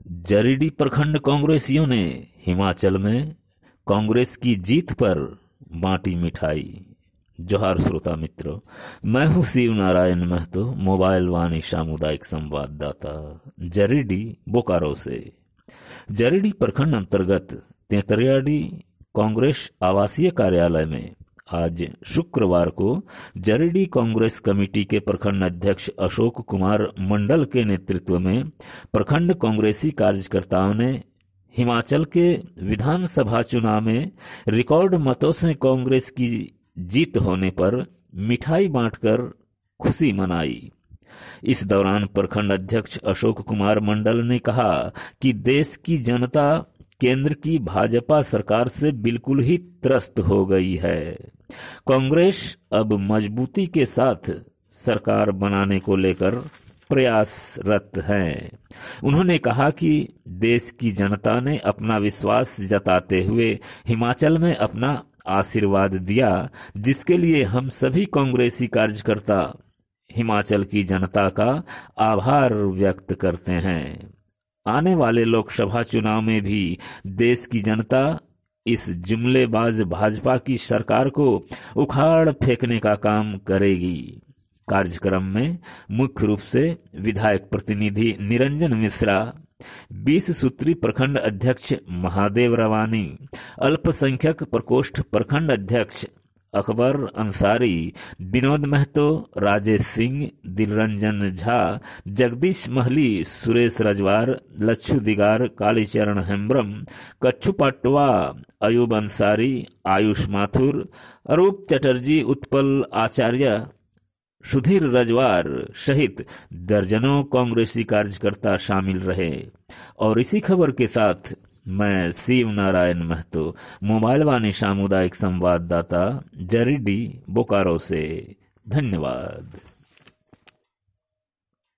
जरीडी प्रखंड कांग्रेसियों ने हिमाचल में कांग्रेस की जीत पर बांटी मिठाई। जोहार श्रोता मित्रों, मैं हूं शिव नारायण महतो, मोबाइल वाणी सामुदायिक संवाददाता जरीडी बोकारो से। जरीडी प्रखंड अंतर्गत तेतरियाडी कांग्रेस आवासीय कार्यालय में आज शुक्रवार को जरीडी कांग्रेस कमेटी के प्रखंड अध्यक्ष अशोक कुमार मंडल के नेतृत्व में प्रखंड कांग्रेसी कार्यकर्ताओं ने हिमाचल के विधानसभा चुनाव में रिकॉर्ड मतों से कांग्रेस की जीत होने पर मिठाई बांटकर खुशी मनाई। इस दौरान प्रखंड अध्यक्ष अशोक कुमार मंडल ने कहा कि देश की जनता केंद्र की भाजपा सरकार से बिल्कुल ही त्रस्त हो गई है। कांग्रेस अब मजबूती के साथ सरकार बनाने को लेकर प्रयासरत है। उन्होंने कहा कि देश की जनता ने अपना विश्वास जताते हुए हिमाचल में अपना आशीर्वाद दिया, जिसके लिए हम सभी कांग्रेसी कार्यकर्ता हिमाचल की जनता का आभार व्यक्त करते हैं। आने वाले लोकसभा चुनाव में भी देश की जनता इस जुमलेबाज भाजपा की सरकार को उखाड़ फेंकने का काम करेगी। कार्यक्रम में मुख्य रूप से विधायक प्रतिनिधि निरंजन मिश्रा, 20 सूत्री प्रखंड अध्यक्ष महादेव रवानी, अल्पसंख्यक प्रकोष्ठ प्रखंड अध्यक्ष अकबर अंसारी, विनोद महतो, राजेश सिंह, दिलरंजन झा, जगदीश महली, सुरेश रजवार, लच्छू दिगार, कालीचरण हेम्ब्रम, कच्छू पाटवा, अयूब अंसारी, आयुष माथुर, अरूप चटर्जी, उत्पल आचार्य, सुधीर रजवार सहित दर्जनों कांग्रेसी कार्यकर्ता शामिल रहे। और इसी खबर के साथ मैं शिव नारायण महतो, मोबाइल वाणी सामुदायिक संवाददाता जरीडी बोकारो से। धन्यवाद।